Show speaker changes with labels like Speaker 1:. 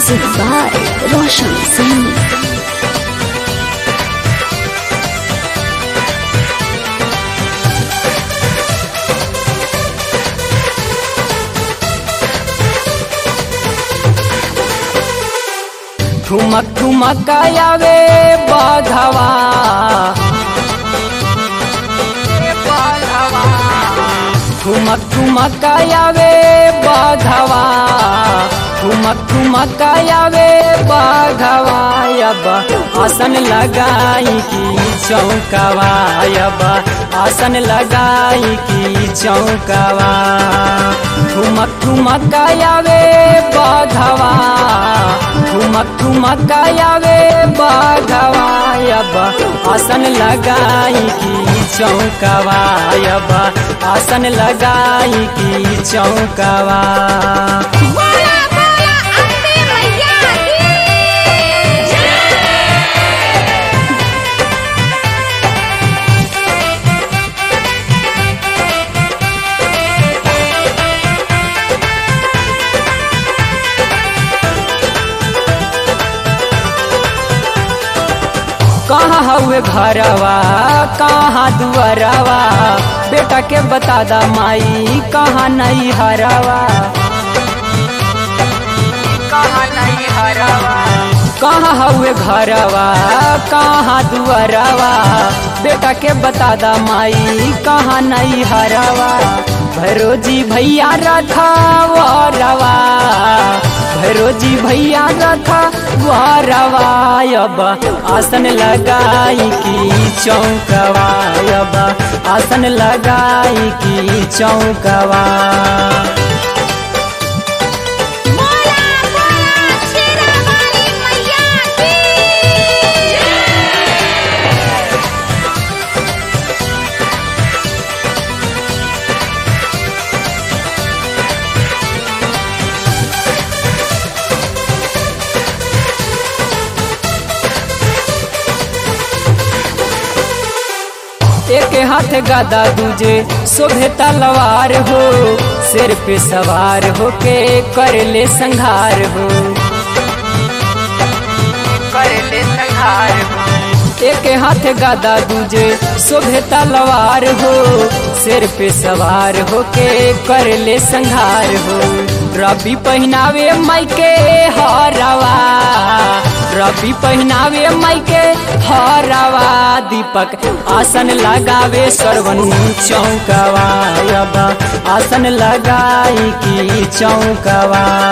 Speaker 1: Music by Roshan Singh.
Speaker 2: ठुमक ठुमक आवे बाघवा ठुमक ठुमक आवे बाघवा ठुमक ठुमक आवे बाघवा अब आसन लगाई की चौकवा अब आसन लगाई की चौकवा ठुमक ठुमक आवे बाघवा ठुमक ठुमक आवे बाघवा अब आसन लगाई की चौकवा अब आसन लगाई की चौकवा। कहाँ हुए घरवा कहाँ दुआरवा बेटा के बता दा माई कहाँ नहीं हरवा कहाँ नहीं हरवा कहाँ हुए घरवा कहाँ दुआरवा बेटा के बता दा माई कहाँ नहीं हरवा भैरोजी भैया रखा वरवा भैरोजी भैया रखा वरवा अब आसन लगाई की चौकवा अब आसन लगाई की चौकवा। एक हाथ गदा दूजे शोभे तलवार हो सिर पे सवार हो के कर ले संघार हो कर ले संघार हो। एक हाथ गदा दूजे शोभे तलवार हो सिर पे सवार हो के कर ले संघार हो रवि पहनावे माई के हरवा रवि पहनावे माई के हरवा दीपक आसन लगावे श्रवण चौकवा अब आसन लगाई की चौकवा।